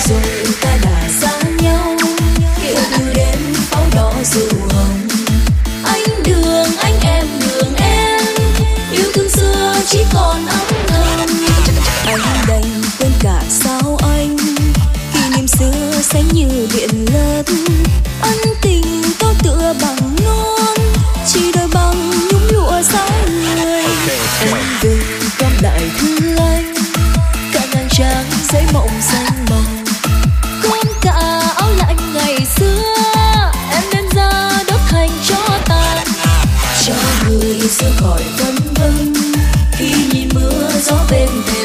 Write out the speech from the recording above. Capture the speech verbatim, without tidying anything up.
rồi ta đã xa nhau, yêu từ đêm pháo đỏ rượu hồng. Anh đường anh em đường em, yêu thương xưa chỉ còn ấm thầm. Anh đành quên cả sao anh, kỷ niệm xưa sẽ như biển lấp. Ân tình tôi tựa bằng non, chỉ đôi bằng nhung lụa sao người. Em về con đại thư anh, cả ngàn trang giấy mộng xanh màu. Còn cả áo lạnh ngày xưa, em đem ra đốt thành cho tàn. Cho người xưa khỏi vân vân, khi nhìn mưa gió bên thềm